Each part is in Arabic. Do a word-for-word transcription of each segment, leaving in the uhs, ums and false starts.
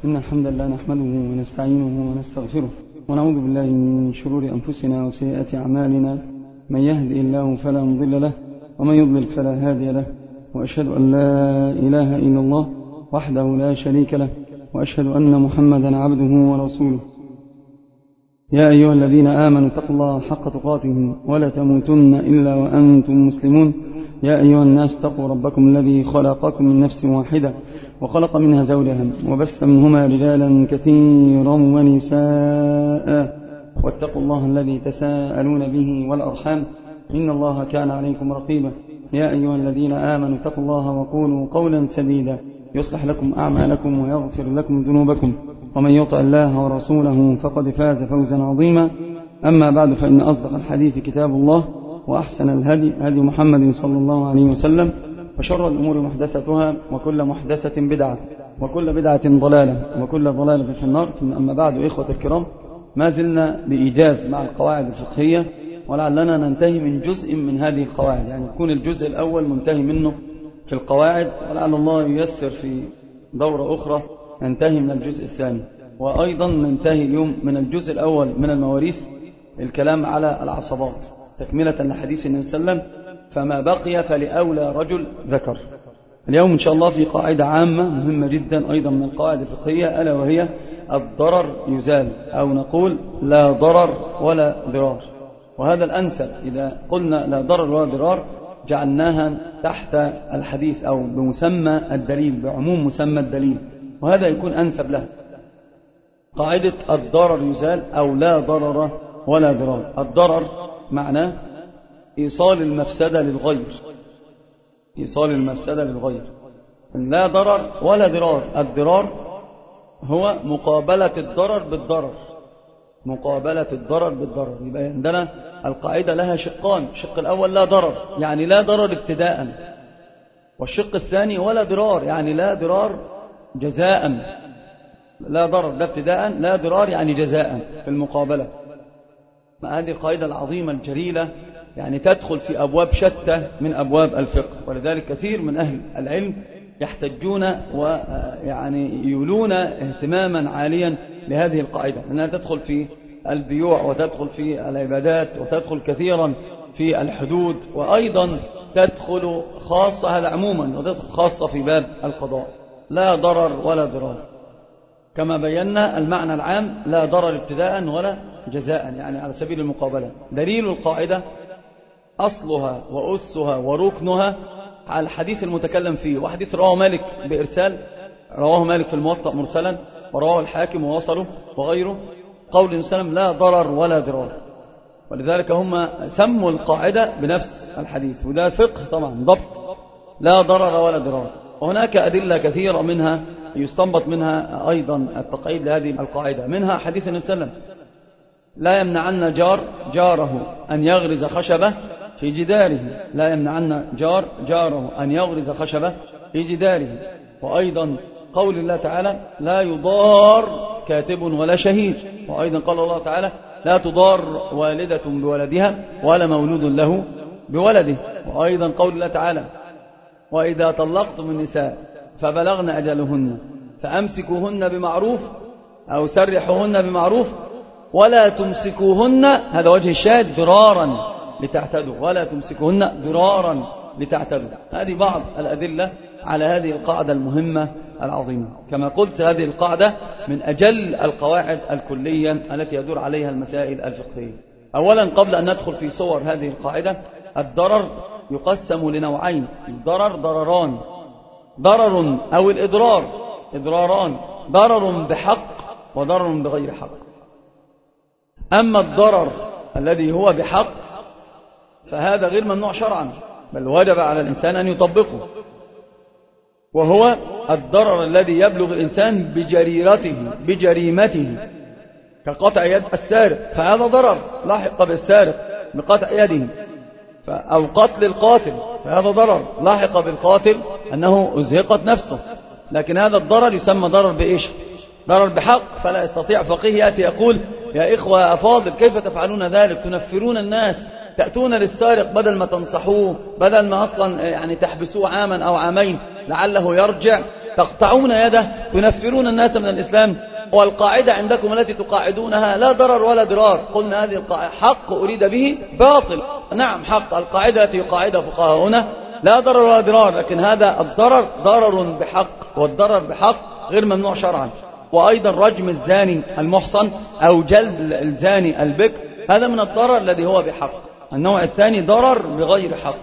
إن الحمد لله نحمده ونستعينه ونستغفره ونعوذ بالله من شرور أنفسنا وسيئات أعمالنا. من يهدئ الله فلا مضل له ومن يضلل فلا هادي له، وأشهد أن لا إله إلا الله وحده لا شريك له، وأشهد أن محمدا عبده ورسوله. يا أيها الذين آمنوا اتقوا الله حق تقاته ولا تموتن إلا وأنتم مسلمون. يا أيها الناس اتقوا ربكم الذي خلقكم من نفس واحدة وخلق منها زوجها وبث منهما رجالا كثيرا ونساء، واتقوا الله الذي تساءلون به والأرحام إن الله كان عليكم رقيبا. يا أيها الذين آمنوا اتقوا الله وقولوا قولا سديدا يصلح لكم أعمالكم ويغفر لكم ذنوبكم، ومن يطع الله ورسوله فقد فاز فوزا عظيما. أما بعد، فإن أصدق الحديث كتاب الله، وأحسن الهدي هدي محمد صلى الله عليه وسلم، وشر الأمور محدثتها، وكل محدثة بدعة، وكل بدعة ضلالة، وكل ضلالة في النار. أما بعد، إخوة الكرام، ما زلنا بإيجاز مع القواعد الفقهية، ولعلنا ننتهي من جزء من هذه القواعد، يعني يكون الجزء الأول منتهي منه في القواعد، ولعل الله ييسر في دورة أخرى ننتهي من الجزء الثاني، وأيضا ننتهي اليوم من الجزء الأول من المواريث، الكلام على العصبات تكملة لحديث النبي صلى الله عليه وسلم: فما بقي فلأولى رجل ذكر. اليوم إن شاء الله في قاعدة عامة مهمة جدا أيضا من القواعد الفقهية، ألا وهي الضرر يزال، أو نقول لا ضرر ولا ضرار. وهذا الأنسب، إذا قلنا لا ضرر ولا ضرار جعلناها تحت الحديث أو بمسمى الدليل، بعموم مسمى الدليل، وهذا يكون أنسب له. قاعدة الضرر يزال أو لا ضرر ولا ضرار. الضرر معناه إيصال المفسدة للغير، إيصال المفسدة للغير. لا ضرر ولا ضرار. الضرار هو مقابلة الضرر بالضرر، مقابلة الضرر بالضرر. يبقى عندنا القاعدة لها شقان: الشق الأول لا ضرر، يعني لا ضرر ابتداء، والشق الثاني ولا ضرار، يعني لا ضرار جزاء. لا ضرر لا ابتداء، لا ضرار يعني جزاء في المقابلة. ما هذه القاعدة العظيمة الجليلة، يعني تدخل في أبواب شتى من أبواب الفقه، ولذلك كثير من أهل العلم يحتجون ويعني يولون اهتماما عاليا لهذه القاعدة، أنها تدخل في البيوع، وتدخل في العبادات، وتدخل كثيرا في الحدود، وأيضا تدخل خاصة، هذا عموما، وتدخل خاصة في باب القضاء. لا ضرر ولا ضرار، كما بينا المعنى العام: لا ضرر ابتداء ولا جزاء، يعني على سبيل المقابلة. دليل القاعدة أصلها وأسها وركنها على الحديث المتكلم فيه، وحديث رواه مالك بإرسال، رواه مالك في الموطأ مرسلا، ورواه الحاكم ووصله وغيره، قول النبي صلى الله عليه وسلم: لا ضرر ولا ضرار. ولذلك هم سموا القاعدة بنفس الحديث، وده فقه طبعا، ضبط لا ضرر ولا ضرار. وهناك أدلة كثيرة منها يستنبط منها أيضا التقعيد لهذه القاعدة، منها حديث النبي صلى الله عليه وسلم: لا يمنعن جار جاره أن يغرز خشبة في جداره، لا يمنعن جار جاره أن يغرز خشبة في جداره. وأيضا قول الله تعالى: لا يضار كاتب ولا شهيد. وأيضا قال الله تعالى: لا تضار والدة بولدها ولا مولود له بولده. وأيضا قول الله تعالى: وإذا طلقتم النساء فبلغن أجلهن فأمسكوهن بمعروف أو سرحوهن بمعروف ولا تمسكوهن، هذا وجه الشاهد، ضرارا لتعتدوا، ولا تمسكوهن ضرارا لتعتدوا. هذه بعض الأدلة على هذه القاعدة المهمة العظيمة. كما قلت، هذه القاعدة من أجل القواعد الكلية التي يدور عليها المسائل الفقهية. أولا، قبل أن ندخل في صور هذه القاعدة، الضرر يقسم لنوعين: الضرر ضرران، ضرر أو الإضرار إضراران، ضرر بحق وضرر بغير حق. أما الضرر الذي هو بحق فهذا غير ممنوع شرعا، بل وجب على الإنسان أن يطبقه، وهو الضرر الذي يبلغ الإنسان بجريرته بجريمته، كقطع يد السارق، فهذا ضرر لاحق بالسارق بقطع يده، أو قتل القاتل، فهذا ضرر لاحق بالقاتل أنه أزهقت نفسه. لكن هذا الضرر يسمى ضرر بإيش؟ ضرر بحق. فلا يستطيع فقيه يأتي يقول: يا إخوة أفاضل، كيف تفعلون ذلك؟ تنفرون الناس، تأتون للسارق بدل ما تنصحوه، بدل ما أصلا يعني تحبسوه عاما أو عامين لعله يرجع، تقطعون يده، تنفرون الناس من الإسلام. والقاعدة عندكم التي تقاعدونها لا ضرر ولا ضرار. قلنا هذه القاعدة حق أريد به باطل. نعم حق، القاعدة التي يقاعدها فقهاؤنا لا ضرر ولا ضرار، لكن هذا الضرر ضرر بحق، والضرر بحق غير ممنوع شرعا. وأيضا رجم الزاني المحصن أو جلد الزاني البكر هذا من الضرر الذي هو بحق. النوع الثاني ضرر بغير حق،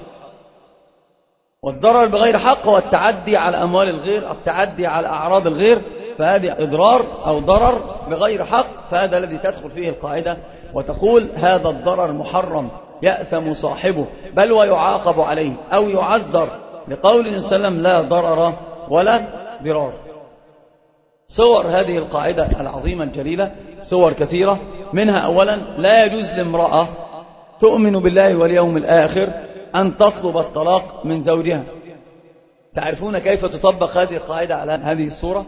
والضرر بغير حق هو التعدي على أموال الغير، التعدي على أعراض الغير، فهذه إضرار أو ضرر بغير حق، فهذا الذي تدخل فيه القاعدة وتقول هذا الضرر محرم يأثم صاحبه بل ويعاقب عليه أو يعذر، لقول النبي صلى الله عليه وسلم لا ضرر ولا ضرار. صور هذه القاعدة العظيمة الجليلة صور كثيرة، منها أولا لا يجوز لامرأة تؤمن بالله واليوم الآخر أن تطلب الطلاق من زوجها. تعرفون كيف تطبق هذه القاعدة على هذه الصورة؟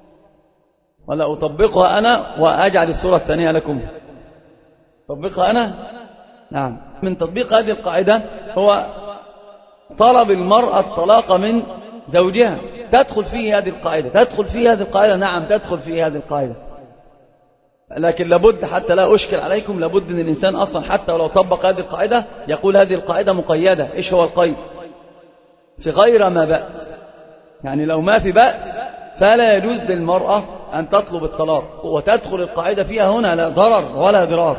ولا أطبقها أنا وأجعل الصورة الثانية لكم؟ أطبقها أنا؟ نعم. من تطبيق هذه القاعدة هو طلب المرأة الطلاق من زوجها. تدخل فيه هذه القاعدة، تدخل فيه هذه القاعدة، نعم تدخل فيه هذه القاعدة. لكن لابد حتى لا أشكل عليكم، لابد أن الإنسان أصلا حتى ولو طبق هذه القاعدة يقول هذه القاعدة مقيدة. إيش هو القيد؟ في غير ما بأس، يعني لو ما في بأس فلا يجوز للمرأة أن تطلب الطلاق، وتدخل القاعدة فيها هنا لا ضرر ولا ضرار.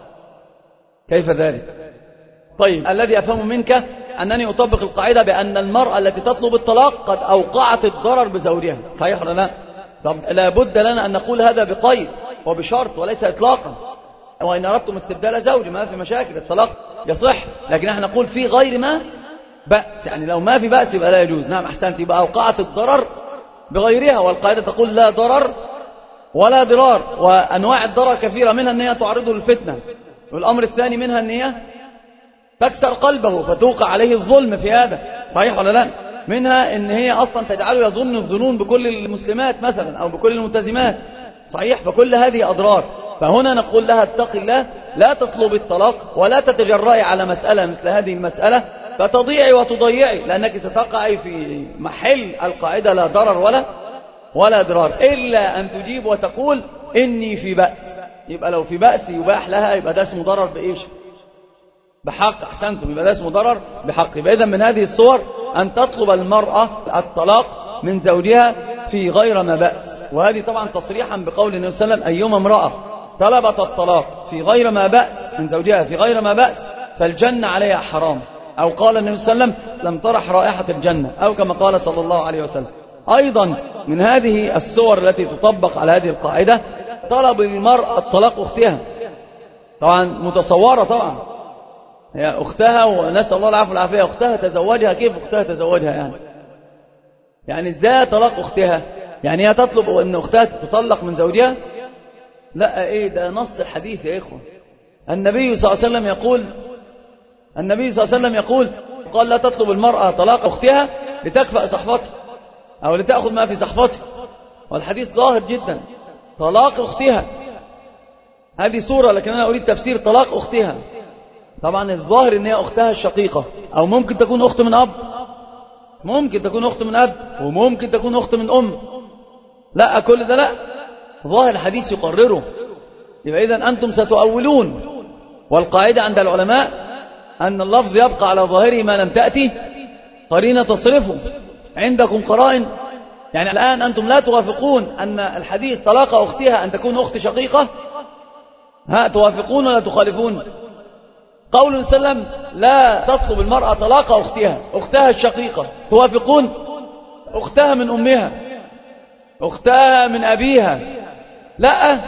كيف ذلك؟ طيب الذي أفهم منك أنني أطبق القاعدة بأن المرأة التي تطلب الطلاق قد أوقعت الضرر بزوجها، صحيح ولا لا؟ طب لابد لنا أن نقول هذا بقيد وبشرط وليس إطلاقا. وإن أردتم استبدال زوج ما في مشاكل، الطلاق يصح، لكن احنا نقول في غير ما بأس، يعني لو ما في بأس يبقى لا يجوز. نعم أحسنت، يبقى أوقعت الضرر بغيرها، والقاعدة تقول لا ضرر ولا ضرار. وأنواع الضرر كثيرة، منها أن هي تعرضه للفتنة، والأمر الثاني منها أن هي تكسر قلبه فتوقع عليه الظلم في هذا، صحيح ولا لا؟ منها أن هي أصلا تجعله يظن الظنون بكل المسلمات مثلا أو بكل الملتزمات، صحيح؟ فكل هذه أضرار. فهنا نقول لها اتقي الله، لا تطلب الطلاق ولا تتجرأي على مسألة مثل هذه المسألة فتضيعي وتضيعي، لأنك ستقعي في محل القاعدة لا ضرر ولا ولا ضرار، إلا أن تجيب وتقول إني في بأس. يبقى لو في بأس يباح لها، يبقى ده اسمه ضرر بإيش؟ بحق. أحسنتم، يبقى ده اسمه ضرر بحق. يبقى إذا من هذه الصور أن تطلب المرأة الطلاق من زوجها في غير ما بأس، وهذه طبعا تصريحا بقول النبي صلى الله عليه وسلم أيما امرأة طلبت الطلاق في غير ما بأس من زوجها في غير ما بأس فالجنة عليها حرام، أو قال النبي صلى الله عليه وسلم لم ترح رائحة الجنة، أو كما قال صلى الله عليه وسلم. أيضا من هذه الصور التي تطبق على هذه القاعدة طلب المرأة الطلاق أختها، طبعا متصورة، طبعا هي أختها ونسأل الله العافية والعافية، أختها تزوجها، كيف أختها تزوجها يعني؟ يعني إزاي طلاق أختها؟ يعني هي تطلب أن أختها تطلق من زوجها؟ لا، إيه ده نص الحديث يا إخوة. النبي صلى الله عليه وسلم يقول النبي صلى الله عليه وسلم يقول قال لا تطلب المرأة طلاق أختها لتكفأ صحفتها أو لتأخذ ما في صحفتها، والحديث ظاهر جدا. طلاق أختها هذه صورة، لكن أنا أريد تفسير طلاق أختها. طبعا الظاهر ان هي اختها الشقيقة، او ممكن تكون اخت من اب، ممكن تكون اخت من اب، وممكن تكون اخت من ام. لا، كل ده لا، ظاهر الحديث يقرره. يبقى اذا انتم ستؤولون، والقاعدة عند العلماء ان اللفظ يبقى على ظاهره ما لم تأتي قرينة تصرفه. عندكم قرائن، يعني الان انتم لا توافقون ان الحديث طلاق اختها ان تكون اخت شقيقة؟ ها، توافقون ولا تخالفون؟ قول النبي صلى الله عليه وسلم لا تطلب المرأة طلاق أختها، أختها الشقيقة، توافقون؟ أختها من أمها، أختها من أبيها، لا.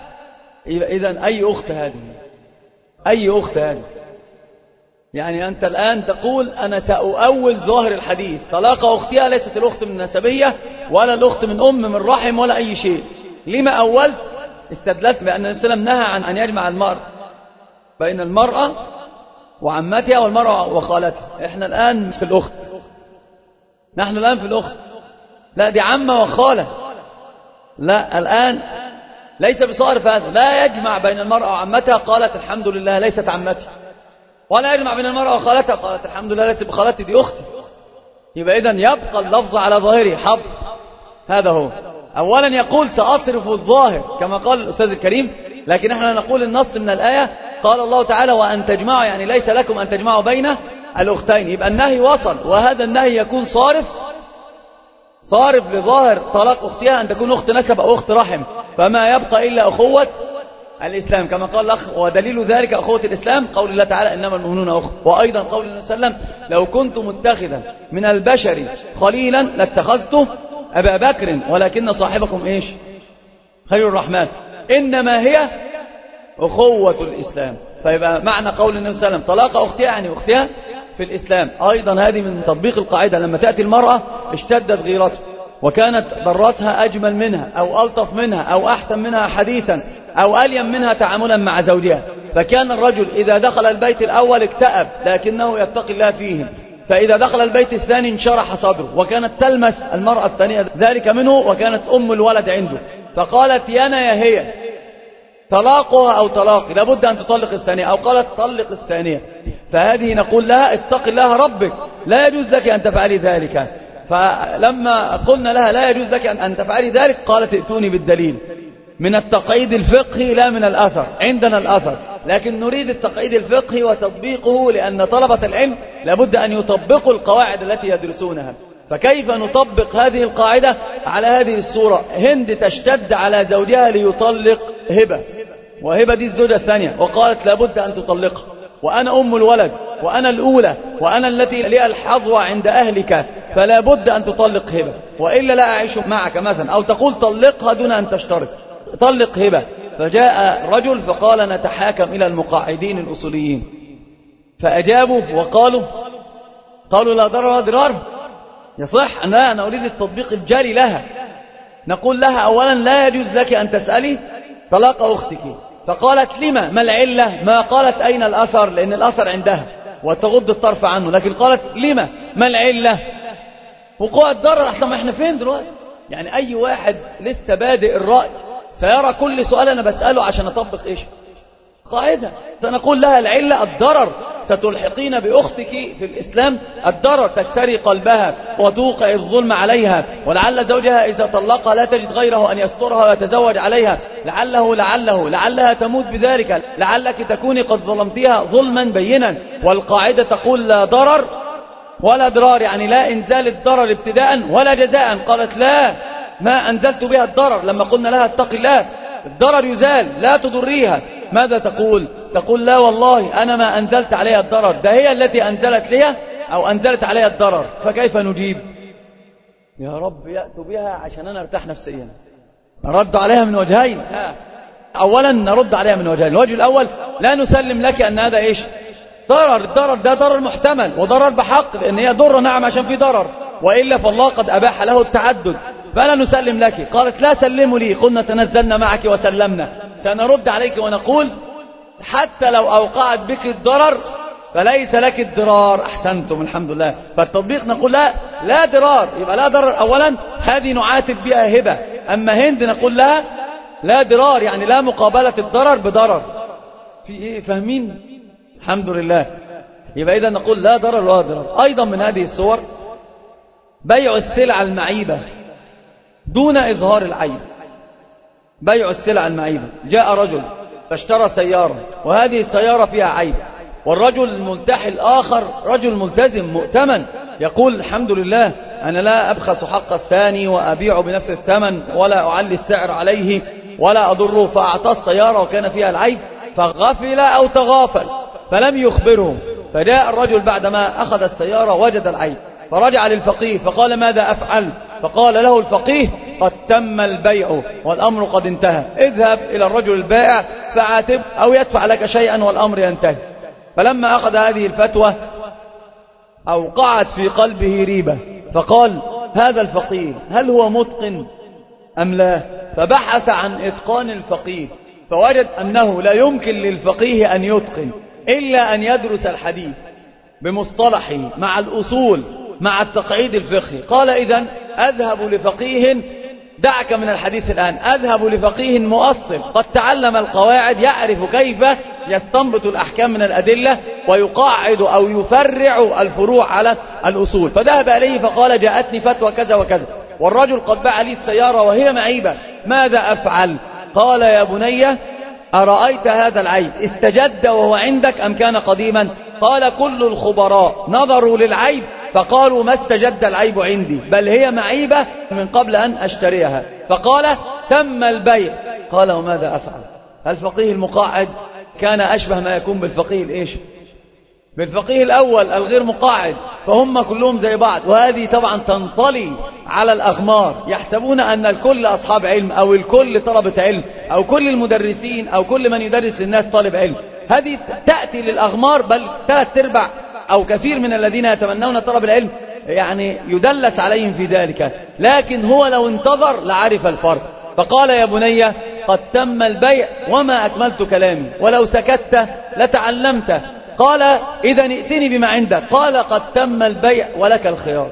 إذن أي أخت هذه؟ أي أخت هذه؟ يعني أنت الآن تقول أنا سأؤول ظاهر الحديث، طلاق أختها ليست الأخت من نسبية ولا الأخت من أم من رحم ولا أي شيء. لما أولت؟ استدلت بأن النبي صلى الله عليه وسلم نهى عن أن يجمع المرء بين المرأة وعمتها والمرأة وخالتها. احنا الآن في الأخت، نحن الآن في الأخت، لا دي عمة وخالة. لا، الآن ليس بصارف هذا، لا يجمع بين المرأة وعمتها، قالت الحمد لله ليست عمتي، ولا يجمع بين المرأة وخالتها، قالت الحمد لله ليست بخالتي دي أختي. يبقى إذن يبقى اللفظ على ظاهره حظ هذا هو. أولا يقول سأصرف الظاهر كما قال الأستاذ الكريم، لكن احنا نقول النص من الآية قال الله تعالى وأن تجمعوا، يعني ليس لكم أن تجمعوا بين الأختين. يبقى النهي وصل، وهذا النهي يكون صارف صارف لظاهر طلاق أختها أن تكون أخت نسب أو أخت رحم، فما يبقى إلا أخوة الإسلام كما قال الأخ. ودليل ذلك أخوة الإسلام قول الله تعالى إنما المؤمنون أخوة، وأيضا قول النبي صلى الله عليه وسلم لو كنت متخذا من البشر خليلا لاتخذته أبا بكر ولكن صاحبكم إيش خير الرحمن، إنما هي أخوة الإسلام. فيبقى معنى قول النبي صلى الله عليه وسلم طلاق أختها يعني أختها في الإسلام. أيضا هذه من تطبيق القاعدة، لما تأتي المرأة اشتدت غيرتها وكانت ضرتها أجمل منها أو ألطف منها أو أحسن منها حديثا أو أليم منها تعاملا مع زوجها، فكان الرجل إذا دخل البيت الأول اكتئب لكنه يتقي الله فيهم، فإذا دخل البيت الثاني انشرح صدره، وكانت تلمس المرأة الثانية ذلك منه وكانت أم الولد عنده، فقالت يانا يا هي طلاقها أو طلاقي لابد أن تطلق الثانية، أو قالت طلق الثانية. فهذه نقول لها اتق الله ربك، لا يجوز لك أن تفعلي ذلك. فلما قلنا لها لا يجوز لك أن تفعلي ذلك قالت ائتوني بالدليل من التقعيد الفقهي لا من الأثر. عندنا الأثر، لكن نريد التقعيد الفقهي وتطبيقه، لأن طلبة العلم لابد أن يطبقوا القواعد التي يدرسونها. فكيف نطبق هذه القاعدة على هذه الصورة؟ هند تشتد على زوجها ليطلق هبة، وهبة دي الزوجة الثانية، وقالت لابد أن تطلقها، وأنا أم الولد وأنا الأولى وأنا التي لي الحظوة عند أهلك، فلا بد أن تطلق هبة وإلا لا أعيش معك مثلا. أو تقول طلقها دون أن تشترط، طلق هبة. فجاء رجل فقال نتحاكم إلى المقاعدين الأصوليين، فأجابوا وقالوا قالوا لا ضرر ولا ضرار. يصح؟ لا، أنا أريد التطبيق الجاري لها. نقول لها أولا لا يجوز لك أن تسألي طلاق أختك، فقالت لما ما العلة؟ ما قالت أين الأثر، لأن الأثر عندها وتغض الطرف عنه، لكن قالت لما ما العلة؟ وقوع الضرر. أحسن ما احنا فين دلوقتي؟ يعني أي واحد لسه بادئ الرأي سيرى كل سؤال أنا بسأله عشان أطبق إيش قاعدة. سنقول لها العلة الضرر، ستلحقين بأختك في الإسلام الضرر، تكسري قلبها وتوقع الظلم عليها، ولعل زوجها إذا طلقها لا تجد غيره أن يسترها ويتزوج عليها، لعله لعله لعلها تموت بذلك، لعلك تكوني قد ظلمتها ظلما بينا. والقاعدة تقول لا ضرر ولا ضرار، يعني لا إنزال الضرر ابتداء ولا جزاء. قالت لا، ما أنزلت بها الضرر. لما قلنا لها اتق الله الضرر يزال لا تضريها، ماذا تقول؟ تقول لا والله أنا ما أنزلت عليها الضرر، ده هي التي أنزلت لها أو أنزلت عليها الضرر. فكيف نجيب؟ يا رب يأتوا بها عشان أنا ارتاح نفسيا. نرد عليها من وجهين. أولا نرد عليها من وجهين. الوجه الأول لا نسلم لك أن هذا إيش ضرر، الضرر ده ضرر محتمل وضرر بحق، لأن هي ضر نعم عشان في ضرر، وإلا فالله قد أباح له التعدد، فلا نسلم لك. قالت لا سلموا لي، قلنا تنزلنا معك وسلمنا. سنرد عليك ونقول حتى لو أوقعت بك الضرر فليس لك الضرار. أحسنتم الحمد لله. فالتطبيق نقول لا لا ضرار، يبقى لا ضرر. أولا هذه نعاتب بها هبة. أما هند نقول لها لا ضرار، يعني لا مقابلة الضرر بضرر. في إيه فاهمين؟ الحمد لله. يبقى إذا نقول لا ضرر ولا ضرار. أيضا من هذه الصور بيع السلع المعيبة دون إظهار العيب. بيع السلع المعيبة، جاء رجل فاشترى سيارة وهذه السيارة فيها عيب، والرجل الملتحي الآخر رجل ملتزم مؤتمن يقول الحمد لله أنا لا أبخس حق الثاني وأبيع بنفس الثمن ولا أعلي السعر عليه ولا أضره، فأعطى السيارة وكان فيها العيب فغفل أو تغافل فلم يخبره. فجاء الرجل بعدما أخذ السيارة وجد العيب، فرجع للفقيه فقال ماذا أفعل؟ فقال له الفقيه قد تم البيع والأمر قد انتهى، اذهب إلى الرجل البائع فعاتب أو يدفع لك شيئا والأمر ينتهي. فلما أخذ هذه الفتوى أوقعت في قلبه ريبة، فقال هذا الفقيه هل هو متقن أم لا؟ فبحث عن إتقان الفقيه فوجد أنه لا يمكن للفقيه أن يتقن إلا أن يدرس الحديث بمصطلحه مع الأصول مع التقعيد الفقهي. قال إذن أذهب لفقيه، دعك من الحديث الآن، أذهب لفقيه مؤصل قد تعلم القواعد يعرف كيف يستنبط الأحكام من الأدلة ويقاعد أو يفرع الفروع على الأصول. فذهب إليه فقال جاءتني فتوى كذا وكذا، والرجل قد باع لي السيارة وهي معيبة، ماذا أفعل؟ قال يا بني أرأيت هذا العيب استجد وهو عندك أم كان قديما؟ قال كل الخبراء نظروا للعيب فقالوا ما استجد العيب عندي، بل هي معيبة من قبل أن أشتريها. فقال تم البيع. قال وماذا أفعل؟ الفقيه المقاعد كان أشبه ما يكون بالفقيه الإيش؟ بالفقيه الأول الغير مقاعد، فهم كلهم زي بعض. وهذه طبعا تنطلي على الأغمار، يحسبون أن الكل أصحاب علم أو الكل طلبة علم أو كل المدرسين أو كل من يدرس للناس طالب علم. هذه تأتي للأغمار، بل ثلاث ارباع أو كثير من الذين يتمنون طلب العلم يعني يدلس عليهم في ذلك، لكن هو لو انتظر لعرف الفرق. فقال يا بني قد تم البيع وما أكملت كلامي، ولو سكت لتعلمت. قال إذا ائتني بما عندك. قال قد تم البيع ولك الخيار.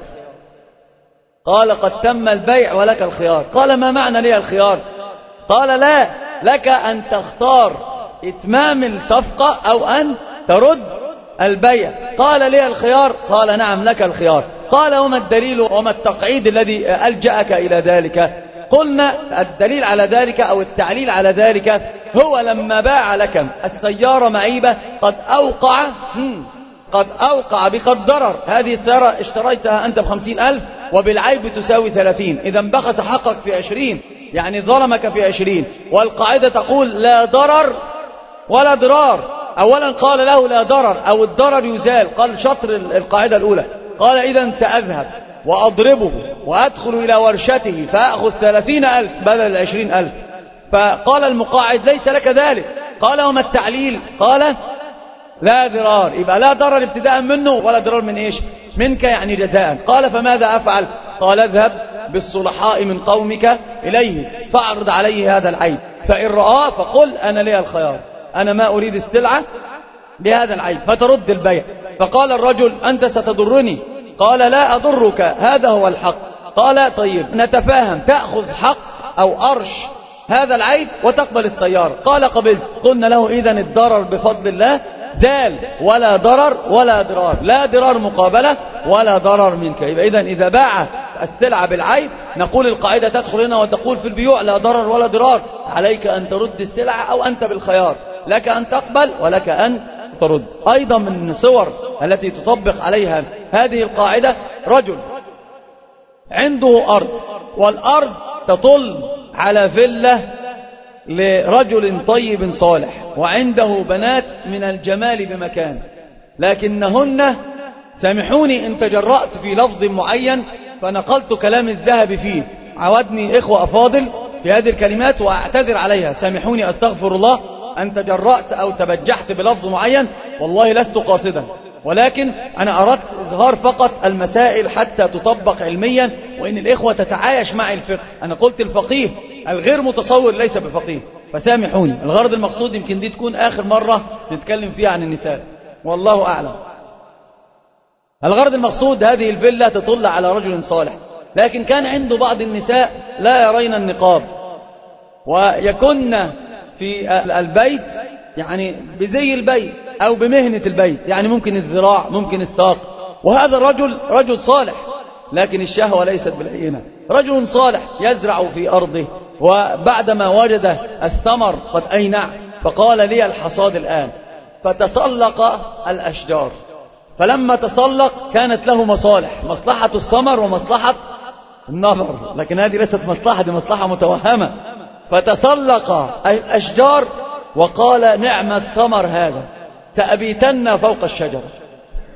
قال قد تم البيع ولك الخيار. قال ما معنى لي الخيار؟ قال لا، لك أن تختار إتمام الصفقة أو أن ترد البيع. قال لي الخيار؟ قال نعم لك الخيار. قال وما الدليل وما التقعيد الذي ألجأك إلى ذلك؟ قلنا الدليل على ذلك أو التعليل على ذلك هو لما باع لك السيارة معيبة قد أوقع قد أوقع بقد ضرر. هذه السيارة اشتريتها أنت بخمسين ألف وبالعيب تساوي ثلاثين، إذا بخس حقك في عشرين، يعني ظلمك في عشرين. والقاعدة تقول لا ضرر ولا ضرار. أولا قال له لا ضرر أو الضرر يزال، قال شطر القاعدة الأولى. قال إذا سأذهب وأضربه وأدخل إلى ورشته فأخذ ثلاثين ألف بدل العشرين ألف. فقال المقاعد ليس لك ذلك. قال وما التعليل؟ قال لا ضرار، يبقى لا ضرر ابتداء منه ولا ضرر من إيش؟ منك يعني جزاء. قال فماذا أفعل؟ قال اذهب بالصلحاء من قومك إليه فاعرض عليه هذا العيب، فإن رآه فقل أنا لي الخيار، أنا ما أريد السلعة بهذا العيب، فترد البيع. فقال الرجل أنت ستضرني. قال لا أضرك، هذا هو الحق. قال طيب نتفاهم، تأخذ حق أو أرش هذا العيب وتقبل السيارة. قال قبلت. قلنا له إذن الضرر بفضل الله زال، ولا ضرر ولا ضرار، لا ضرار مقابلة ولا ضرر منك. يبقى إذن إذا باع السلعة بالعيب نقول القاعدة تدخل هنا وتقول في البيوع لا ضرر ولا ضرار، عليك أن ترد السلعة أو أنت بالخيار، لك أن تقبل ولك أن ترد. أيضا من الصور التي تطبق عليها هذه القاعدة رجل عنده أرض، والأرض تطل على فيلة لرجل طيب صالح، وعنده بنات من الجمال بمكان، لكنهن سامحوني إن تجرأت في لفظ معين فنقلت كلام الذهب فيه، عودني إخوة أفاضل في هذه الكلمات وأعتذر عليها، سامحوني أستغفر الله أن تجرأت أو تبجحت بلفظ معين، والله لست قاصدا، ولكن أنا أردت إظهار فقط المسائل حتى تطبق علميا، وإن الإخوة تتعايش مع الفقه. أنا قلت الفقيه الغير متصور ليس بفقيه، فسامحوني. الغرض المقصود يمكن دي تكون آخر مرة نتكلم فيها عن النساء، والله أعلم. الغرض المقصود هذه الفيلا تطل على رجل صالح، لكن كان عنده بعض النساء لا يرين النقاب ويكن في البيت يعني بزي البيت أو بمهنة البيت، يعني ممكن الذراع ممكن الساق، وهذا الرجل رجل صالح لكن الشهوة ليست بالعينة، رجل صالح يزرع في أرضه، وبعدما وجد الثمر قد أينع فقال لي الحصاد الآن، فتسلق الأشجار، فلما تسلق كانت له مصالح، مصلحة الثمر ومصلحة النظر، لكن هذه ليست مصلحة، دي مصلحة متوهمة. فتسلق الأشجار وقال نعم الثمر هذا، سأبيتن فوق الشجرة. ف...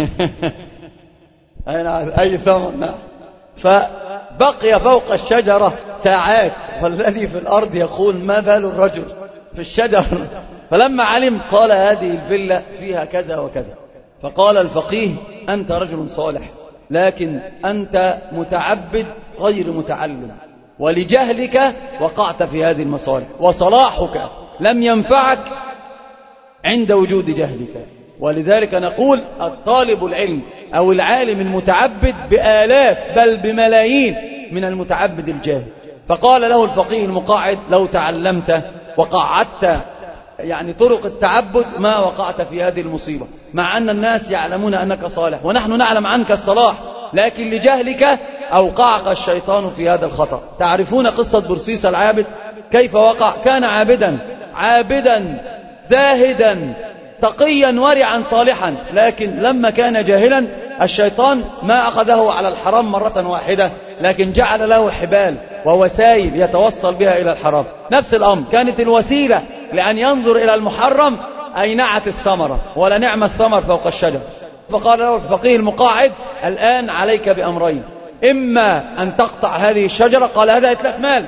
أي ثمر؟ فبقي فوق الشجرة ساعات، والذي في الأرض يقول ما بال الرجل في الشجر؟ فلما علم قال هذه الفيلا فيها كذا وكذا. فقال الفقيه أنت رجل صالح، لكن أنت متعبد غير متعلم، ولجهلك وقعت في هذه المصالح، وصلاحك لم ينفعك عند وجود جهلك. ولذلك نقول الطالب العلم أو العالم المتعبد بآلاف بل بملايين من المتعبد الجاهل. فقال له الفقيه المقاعد لو تعلمت وقعدت يعني طرق التعبد ما وقعت في هذه المصيبة، مع أن الناس يعلمون أنك صالح ونحن نعلم عنك الصلاح، لكن لجهلك أوقعك الشيطان في هذا الخطأ. تعرفون قصة برسيس العابد كيف وقع؟ كان عابدا عابدا زاهدا تقيا ورعا صالحا، لكن لما كان جاهلا الشيطان ما أخذه على الحرام مرة واحدة، لكن جعل له حبال ووسائل يتوصل بها إلى الحرام. نفس الأمر، كانت الوسيلة لأن ينظر إلى المحرم أينعت الثمرة، ولا نعم الثمر فوق الشجر. فقال له الفقيه المقاعد: الآن عليك بأمرين، إما أن تقطع هذه الشجرة. قال: هذا إتلاف مال.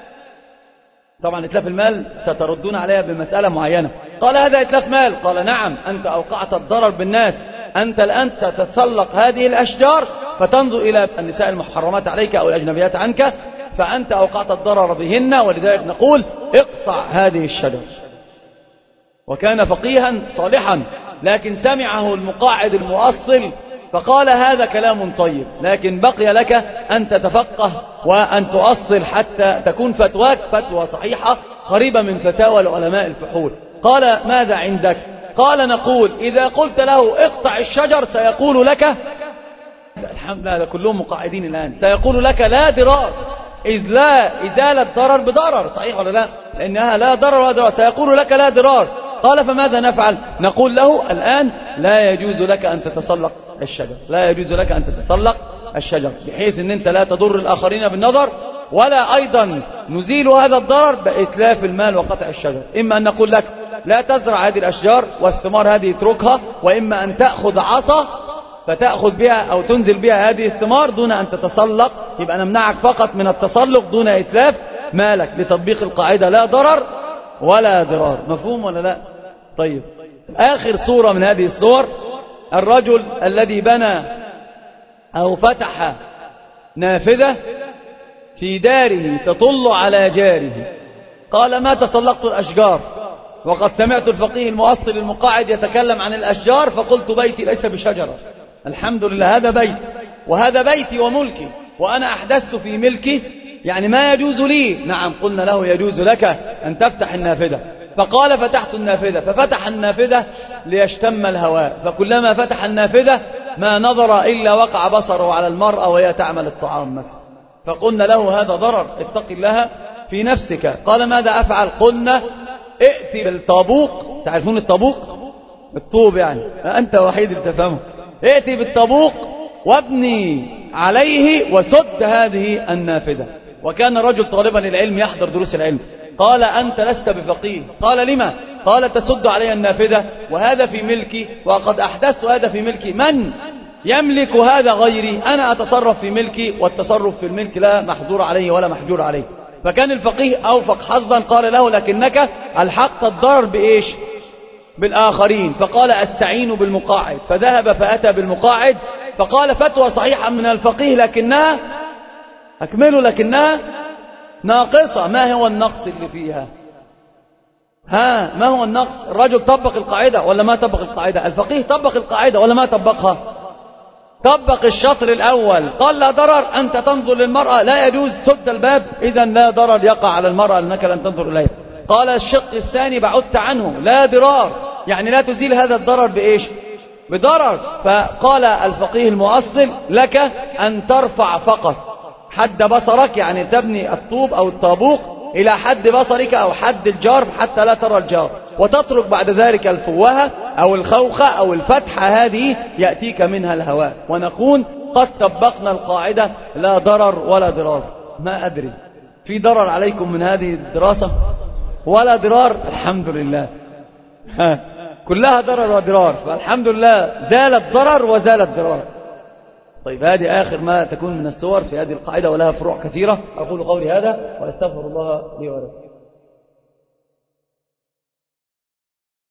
طبعا إتلاف المال ستردون عليها بمسألة معينة. قال: هذا إتلاف مال. قال: نعم، أنت أوقعت الضرر بالناس، أنت الآن تتسلق هذه الأشجار فتنظر إلى النساء المحرمات عليك أو الأجنبيات عنك، فأنت أوقعت الضرر بهن، ولذلك نقول اقطع هذه الشجرة. وكان فقيها صالحا، لكن سمعه المقاعد المؤصل فقال: هذا كلام طيب، لكن بقي لك أن تتفقه وأن تؤصل حتى تكون فتواك فتوى صحيحة قريبة من فتاوى العلماء الفحول. قال: ماذا عندك؟ قال: نقول إذا قلت له اقطع الشجر سيقول لك، الحمد لله كلهم مقاعدين الآن، سيقول لك لا ضرار، إذ لا إزالة ضرر بضرر، صحيح ولا لا؟ لأنها لا ضرر ولا ضرار، سيقول لك لا ضرار. قال: فماذا نفعل؟ نقول له: الآن لا يجوز لك أن تتسلق الشجر، لا يجوز لك أن تتسلق الشجر، بحيث أن أنت لا تضر الآخرين بالنظر، ولا أيضا نزيل هذا الضرر بإتلاف المال وقطع الشجر. إما أن نقول لك لا تزرع هذه الأشجار والثمار هذه اتركها، وإما أن تأخذ عصا فتأخذ بها أو تنزل بها هذه الثمار دون أن تتسلق، يبقى نمنعك فقط من التسلق دون إتلاف مالك، لتطبيق القاعدة لا ضرر ولا ضرار. مفهوم ولا لا؟ طيب، آخر صورة من هذه الصور الرجل الذي بنى أو فتح نافذة في داره تطل على جاره. قال: ما تسلقت الأشجار، وقد سمعت الفقيه المؤصل المقاعد يتكلم عن الأشجار، فقلت بيتي ليس بشجرة، الحمد لله هذا بيت، وهذا بيتي وملكي، وأنا أحدثت في ملكي، يعني ما يجوز لي. نعم، قلنا له يجوز لك أن تفتح النافذة. فقال: فتحت النافذة. ففتح النافذة ليشتم الهواء، فكلما فتح النافذة ما نظر إلا وقع بصره على المرأة وهي تعمل الطعام مثلا. فقلنا له: هذا ضرر، اتق الله في نفسك. قال: ماذا أفعل؟ قلنا: ائتي بالطابوق. تعرفون الطابوق؟ الطوب يعني، أنت وحيد اللي تفهمه. ائتي بالطابوق وابني عليه وسد هذه النافذة. وكان رجل طالبا للعلم يحضر دروس العلم. قال: أنت لست بفقيه. قال: لما؟ قال: تسد علي النافذة وهذا في ملكي، وقد أحدثت هذا في ملكي، من يملك هذا غيري؟ أنا أتصرف في ملكي، والتصرف في الملك لا محظور عليه ولا محجور عليه. فكان الفقيه أوفق حظا، قال له: لكنك ألحقت الضرر بإيش؟ بالآخرين. فقال: أستعين بالمقاعد. فذهب فأتى بالمقاعد، فقال: فتوى صحيحة من الفقيه، لكنها أكملوا لكنها ناقصة. ما هو النقص اللي فيها؟ ها، ما هو النقص؟ الرجل طبق القاعدة ولا ما طبق القاعدة؟ الفقيه طبق القاعدة ولا ما طبقها؟ طبق الشطر الأول، قال: لا ضرر، أنت تنظر للمرأة لا يجوز، سد الباب، إذا لا ضرر يقع على المرأة لأنك لن تنظر إليها. قال الشق الثاني: بعدت عنه، لا ضرار، يعني لا تزيل هذا الضرر بإيش؟ بضرر. فقال الفقيه المؤصل: لك أن ترفع فقط حد بصرك، يعني تبني الطوب أو الطابوق إلى حد بصرك أو حد الجار حتى لا ترى الجار، وتترك بعد ذلك الفوهة أو الخوخة أو الفتحة، هذه يأتيك منها الهواء. ونكون قد طبقنا القاعدة لا ضرر ولا ضرار. ما أدري في ضرر عليكم من هذه الدراسة ولا ضرار؟ الحمد لله، كلها ضرر وضرار، فالحمد لله زال الضرر وزال الضرار. طيب، هذه آخر ما تكون من الصور في هذه القاعدة، ولها فروع كثيرة. أقول قولي هذا وأستغفر الله لي ولكم.